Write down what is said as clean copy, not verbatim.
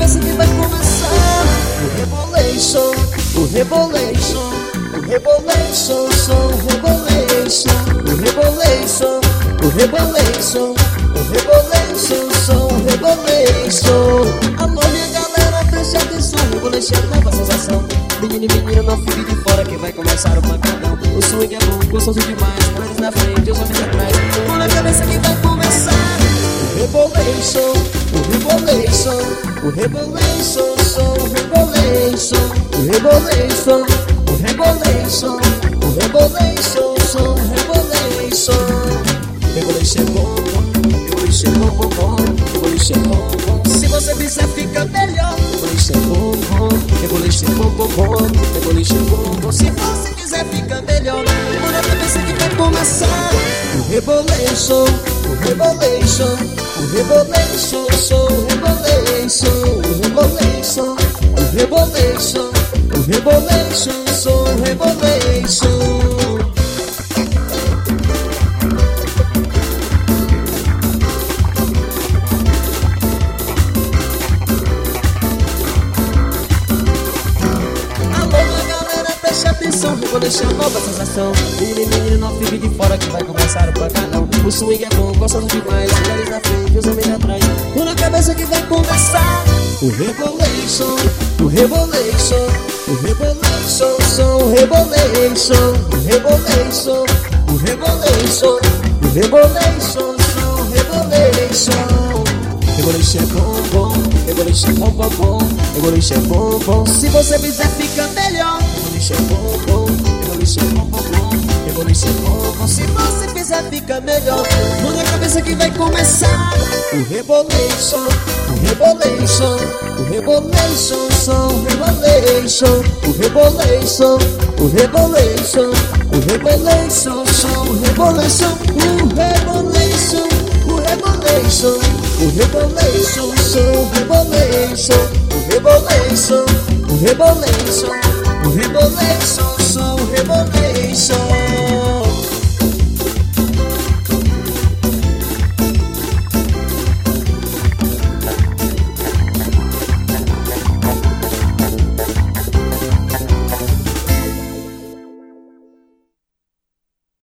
cabeça que vai começar o Rebolation, o Rebolation, o Rebolation, som, Rebolation, o Rebolation, o Rebolation, o Rebolation, som, Rebolation. Alô minha galera, preste atenção, Rebolation é nova sensação. Menino e menina, não fique de fora que vai começar o pancadão. O swing é bom, gostoso demais, mulheres na frente, os homens atrás. Põe na cabeça que vai começar o Rebolation, o Rebolation, o Rebolation, som, Rebolation, o Rebolation, o Rebolation, o Rebolation, som, Rebolation. Rebolation é bom, Rebolation é bom, bom, Rebolation é bom, bom. Se você fizer fica melhor. Rebolation é bom, bom, Rebolation é bom, bom, bom, Rebolation é bom, bom. Se você quiser fica melhor. Põe a cabeça que vai começar o Rebolation, o Rebolation, o Rebolation, som, Rebolation, o Rebolation, o Rebolation, o Rebolation, som, Rebolation. Atenção, Rebolation, nova sensação. Menino e menino, não fique de fora que vai começar o pancadão. O swing é bom, gostoso demais, mulheres na frente, os homens atrás. Põe na cabeça que vai começar o Rebolation, o Rebolation, o Rebolation, som, Rebolation, o Rebolation, o Rebolation, o Rebolation, som, Rebolation. Rebolation é bom, bom, Rebolation é bom, bom, bom, Rebolation é bom, bom. Se você fizer fica melhor. Rebolation é bom, bom, Rebolation é bom, bom, bom, Rebolation é bom, bom. Se você fizer fica melhor. Põe na cabeça que vai começar o Rebolation, o Rebolation, o Rebolation, som, Rebolation, o Rebolation, o Rebolation, o Rebolation, som, Rebolation, o Rebolation, o Rebolation, o Rebolation, som, Rebolation, o Rebolation, o Rebolation, o Rebolation, som, Rebolation.